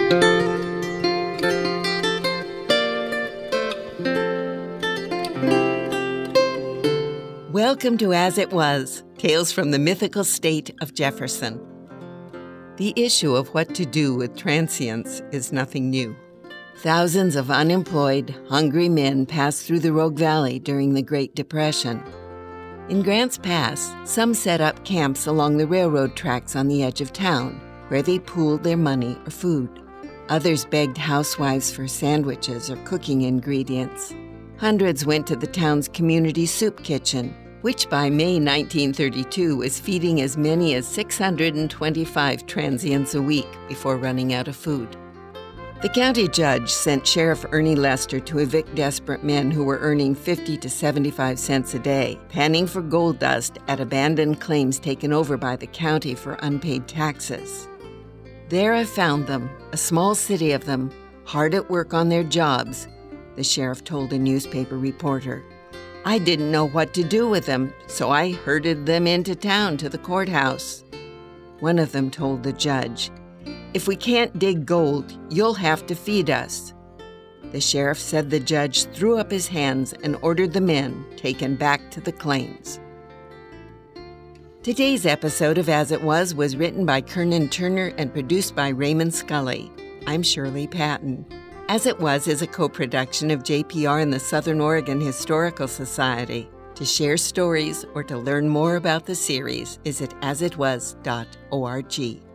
Welcome to As It Was, Tales from the Mythical State of Jefferson. The issue of what to do with transients is nothing new. Thousands of unemployed, hungry men passed through the Rogue Valley during the Great Depression. In Grants Pass, some set up camps along the railroad tracks on the edge of town, where they pooled their money or food. Others begged housewives for sandwiches or cooking ingredients. Hundreds went to the town's community soup kitchen, which by May 1932 was feeding as many as 625 transients a week before running out of food. The county judge sent Sheriff Ernie Lester to evict desperate men who were earning 50 to 75 cents a day, panning for gold dust at abandoned claims taken over by the county for unpaid taxes. There I found them, a small city of them, hard at work on their jobs, the sheriff told a newspaper reporter. I didn't know what to do with them, so I herded them into town to the courthouse. One of them told the judge, "If we can't dig gold, you'll have to feed us." The sheriff said the judge threw up his hands and ordered the men taken back to the claims. Today's episode of As It Was written by Kernan Turner and produced by Raymond Scully. I'm Shirley Patton. As It Was is a co-production of JPR and the Southern Oregon Historical Society. To share stories or to learn more about the series, visit asitwas.org.